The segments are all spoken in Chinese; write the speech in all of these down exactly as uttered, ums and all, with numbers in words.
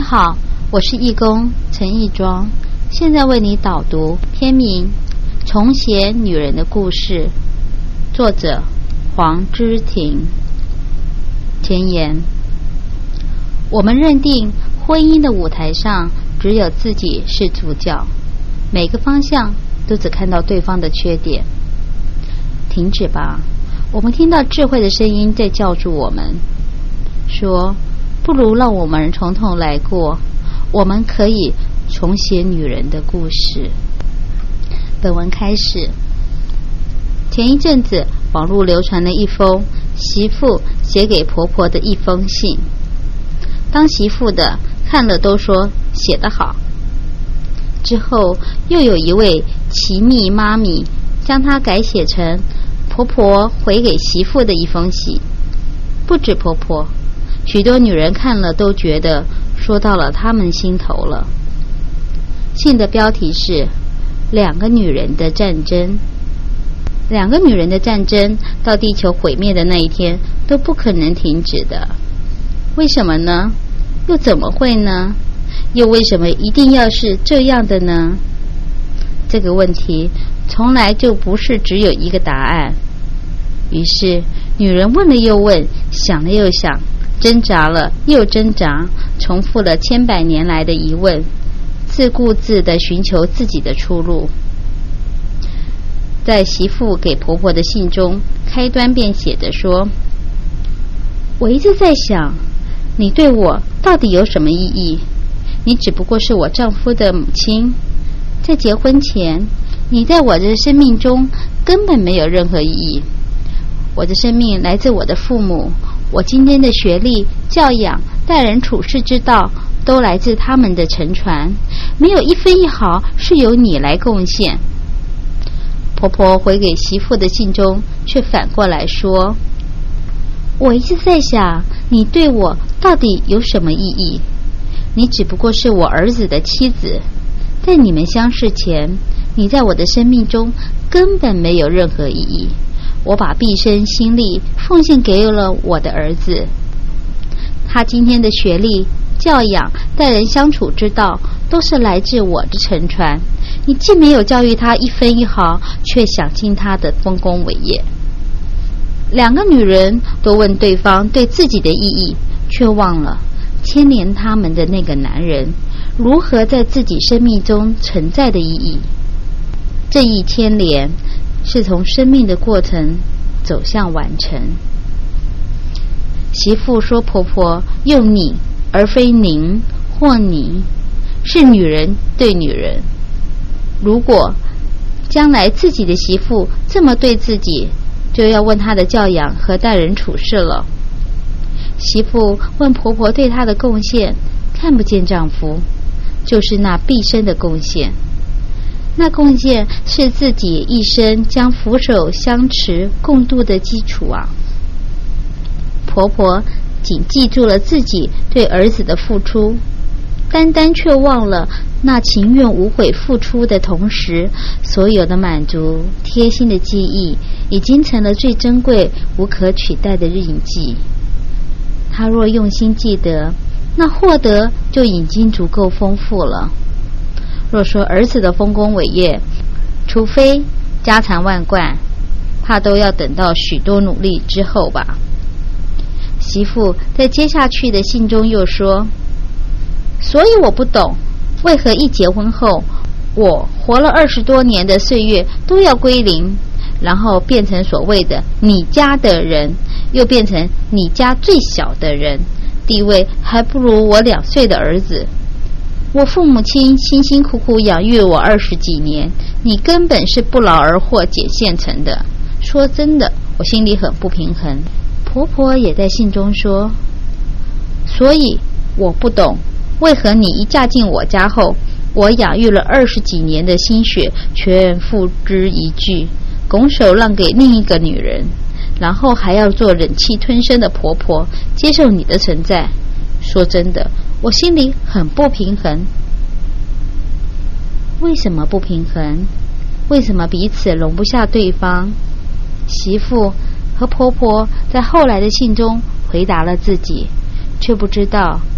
好，我是义工陈义庄，现在为你导读篇名《重写女人的故事》，作者黄之婷。前言：我们认定婚姻的舞台上只有自己是主角，每个方向都只看到对方的缺点。停止吧，我们听到智慧的声音在叫住我们，说不如让我们从头来过，我们可以重写女人的故事。本文开始。前一阵子网络流传了一封媳妇写给婆婆的一封信，当媳妇的看了都说写得好。之后又有一位奇蜜妈咪将它改写成婆婆回给媳妇的一封信。不止婆婆，许多女人看了都觉得说到了她们心头了。信的标题是两个女人的战争。两个女人的战争到地球毁灭的那一天都不可能停止的。为什么呢？又怎么会呢？又为什么一定要是这样的呢？这个问题从来就不是只有一个答案。于是女人问了又问，想了又想，挣扎了又挣扎，重复了千百年来的疑问，自顾自地寻求自己的出路。在媳妇给婆婆的信中，开端便写着说：我一直在想，你对我到底有什么意义？你只不过是我丈夫的母亲，在结婚前，你在我的生命中根本没有任何意义。我的生命来自我的父母，我今天的学历、教养、待人处事之道都来自他们的沉船，没有一分一毫是由你来贡献。婆婆回给媳妇的信中却反过来说：我一直在想，你对我到底有什么意义？你只不过是我儿子的妻子，在你们相识前，你在我的生命中根本没有任何意义。我把毕生心力奉献给了我的儿子，他今天的学历、教养、待人相处之道都是来自我的沉船。你既没有教育他一分一毫，却想尽他的丰功伟业。两个女人都问对方对自己的意义，却忘了牵连他们的那个男人如何在自己生命中存在的意义。这一牵连是从生命的过程走向完成。媳妇说婆婆用你而非您或你，是女人对女人。如果将来自己的媳妇这么对自己，就要问她的教养和待人处事了。媳妇问婆婆对她的贡献，看不见丈夫，就是那毕生的贡献。那贡献是自己一生将扶手相持共度的基础啊。婆婆仅记住了自己对儿子的付出，单单却忘了那情愿无悔付出的同时，所有的满足、贴心的记忆已经成了最珍贵、无可取代的印记。她若用心记得，那获得就已经足够丰富了。若说儿子的丰功伟业，除非家财万贯，怕都要等到许多努力之后吧。媳妇在接下去的信中又说：所以我不懂，为何一结婚后，我活了二十多年的岁月都要归零，然后变成所谓的你家的人，又变成你家最小的人，地位还不如我两岁的儿子。我父母亲辛辛苦苦养育我二十几年，你根本是不劳而获捡现成的。说真的，我心里很不平衡。婆婆也在信中说：所以我不懂，为何你一嫁进我家后，我养育了二十几年的心血全付之一炬，拱手让给另一个女人，然后还要做忍气吞声的婆婆，接受你的存在。说真的，我心里很不平衡。为什么不平衡？为什么彼此容不下对方？媳妇和婆婆在后来的信中回答了自己，却不知道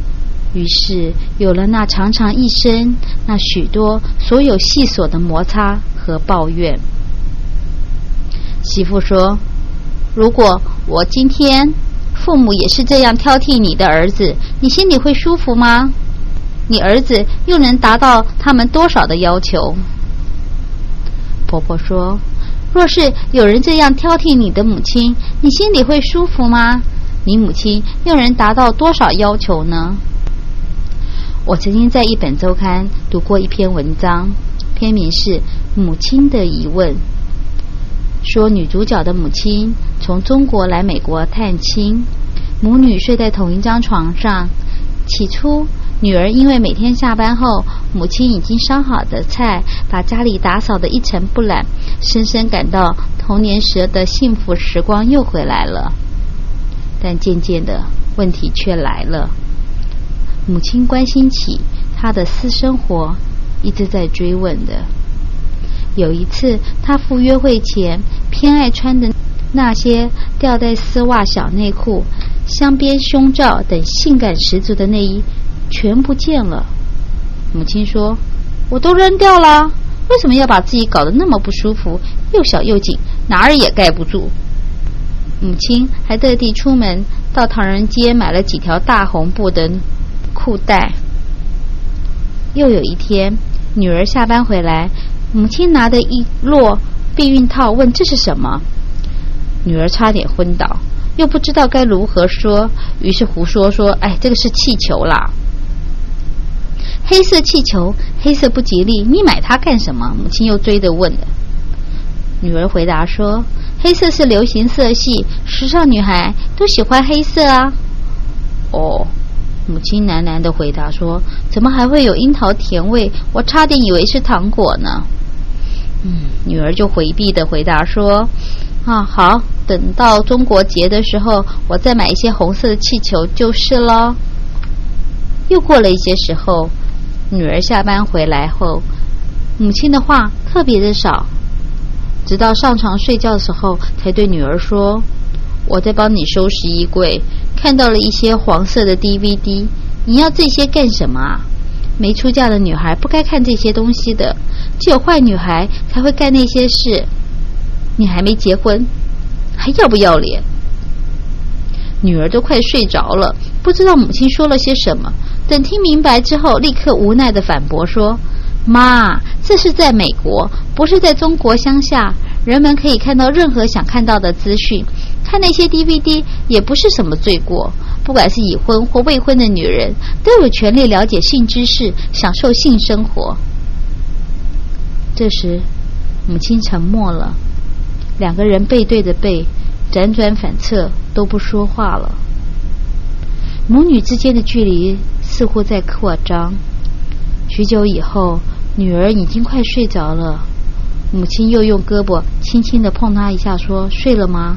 于是有了那长长一生，那许多所有细琐的摩擦和抱怨。媳妇说，如果我今天父母也是这样挑剔你的儿子，你心里会舒服吗？你儿子又能达到他们多少的要求？婆婆说，若是有人这样挑剔你的母亲，你心里会舒服吗？你母亲又能达到多少要求呢？我曾经在一本周刊读过一篇文章，篇名是《母亲的疑问》，说女主角的母亲从中国来美国探亲，母女睡在同一张床上。起初女儿因为每天下班后母亲已经烧好的菜，把家里打扫得一尘不染，深深感到童年时的幸福时光又回来了。但渐渐的问题却来了，母亲关心起她的私生活，一直在追问的。有一次她赴约会前偏爱穿的那些吊带丝袜、小内裤、镶边胸罩等性感十足的内衣全不见了。母亲说，我都扔掉了，为什么要把自己搞得那么不舒服，又小又紧，哪儿也盖不住。母亲还特地出门到唐人街买了几条大红布的裤带。又有一天女儿下班回来，母亲拿着一摞避孕套问这是什么，女儿差点昏倒，又不知道该如何说，于是胡说说，哎，这个是气球啦。黑色气球，黑色不吉利，你买它干什么？母亲又追着问的。女儿回答说，黑色是流行色系，时尚女孩都喜欢黑色啊。哦，母亲喃喃地回答说，怎么还会有樱桃甜味？我差点以为是糖果呢。嗯，女儿就回避地回答说，啊，好，等到中国节的时候我再买一些红色的气球就是了。又过了一些时候，女儿下班回来后，母亲的话特别的少，直到上床睡觉的时候才对女儿说，我在帮你收拾衣柜，看到了一些黄色的 D V D， 你要这些干什么啊？没出嫁的女孩不该看这些东西的，只有坏女孩才会干那些事。你还没结婚，还要不要脸？女儿都快睡着了，不知道母亲说了些什么，等听明白之后立刻无奈地反驳说，妈，这是在美国，不是在中国乡下，人们可以看到任何想看到的资讯，看那些 D V D 也不是什么罪过，不管是已婚或未婚的女人都有权利了解性知识，享受性生活。这时母亲沉默了，两个人背对着背，辗转反侧都不说话了。母女之间的距离似乎在扩张。许久以后，女儿已经快睡着了，母亲又用胳膊轻轻地碰她一下，说，睡了吗？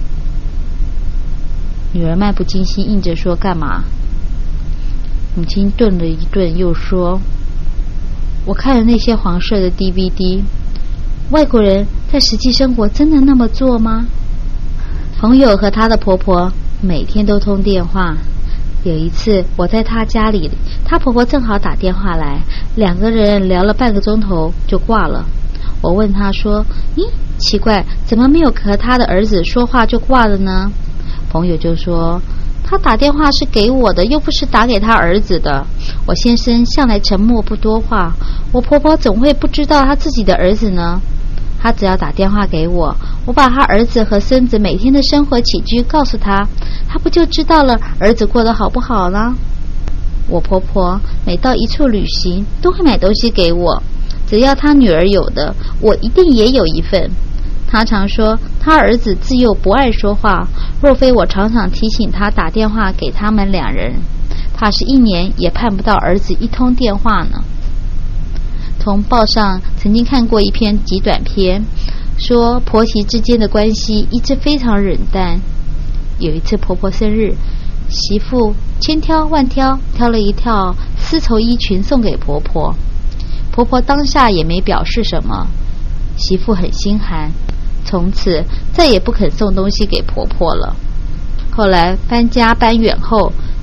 女儿漫不经心应着说，干嘛？母亲顿了一顿，又说，我看了那些黄色的 D V D， 外国人在实际生活真的那么做吗？朋友和她的婆婆每天都通电话，有一次我在她家里，她婆婆正好打电话来，两个人聊了半个钟头就挂了。我问她说，咦，奇怪，怎么没有和她的儿子说话就挂了呢？朋友就说，他打电话是给我的，又不是打给他儿子的。我先生向来沉默不多话，我婆婆怎会不知道他自己的儿子呢？他只要打电话给我，我把他儿子和孙子每天的生活起居告诉他，他不就知道了儿子过得好不好了？我婆婆每到一处旅行都会买东西给我，只要他女儿有的，我一定也有一份。他常说他儿子自幼不爱说话，若非我常常提醒他打电话给他们两人，怕是一年也盼不到儿子一通电话呢。从报上曾经看过一篇极短篇，说婆媳之间的关系一直非常冷淡。有一次婆婆生日，媳妇千挑万挑挑了一套丝绸衣裙送给婆婆，婆婆当下也没表示什么，媳妇很心寒，从此再也不肯送东西给婆婆了。后来搬家搬远后，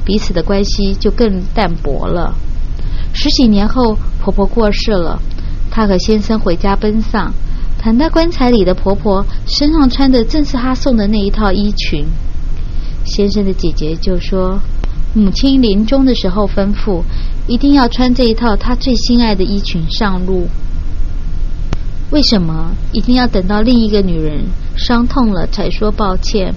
彼此的关系就更淡薄了。十几年后，婆婆过世了，她和先生回家奔丧，躺在棺材里的婆婆身上穿的正是她送的那一套衣裙。先生的姐姐就说，母亲临终的时候吩咐，一定要穿这一套她最心爱的衣裙上路。为什么一定要等到另一个女人伤痛了才说抱歉？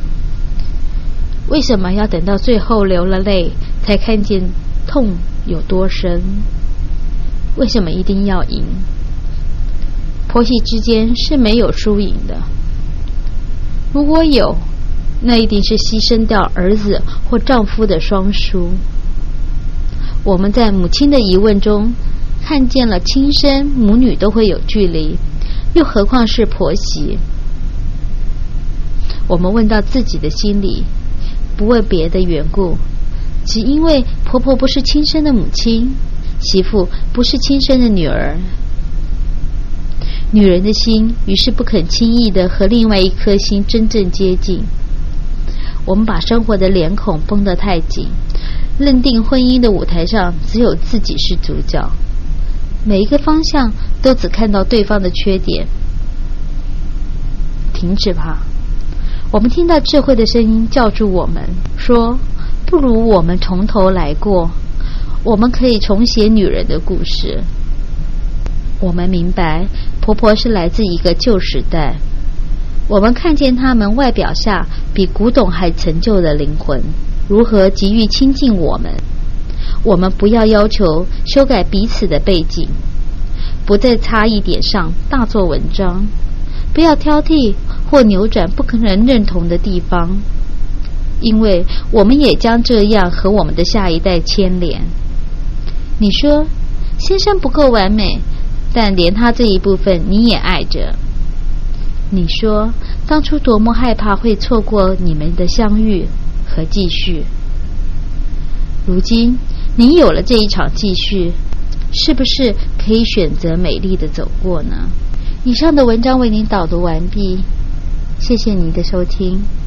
为什么要等到最后流了泪才看见痛有多深？为什么一定要赢？婆媳之间是没有输赢的，如果有，那一定是牺牲掉儿子或丈夫的双输。我们在母亲的疑问中看见了亲生母女都会有距离，又何况是婆媳？我们问到自己的心里，不问别的缘故，只因为婆婆不是亲生的母亲，媳妇不是亲生的女儿。女人的心于是不肯轻易地和另外一颗心真正接近。我们把生活的脸孔绷得太紧，认定婚姻的舞台上只有自己是主角，每一个方向都只看到对方的缺点。停止吧！我们听到智慧的声音叫住我们，说不如我们从头来过，我们可以重写女人的故事。我们明白婆婆是来自一个旧时代，我们看见她们外表下比古董还陈旧的灵魂如何急于亲近我们。我们不要要求修改彼此的背景，不在差异点上大做文章，不要挑剔或扭转不可能认同的地方，因为我们也将这样和我们的下一代牵连。你说先生不够完美，但连他这一部分你也爱着。你说当初多么害怕会错过你们的相遇和继续，如今你有了这一场继续，是不是可以选择美丽的走过呢？以上的文章为您导读完毕，谢谢您的收听。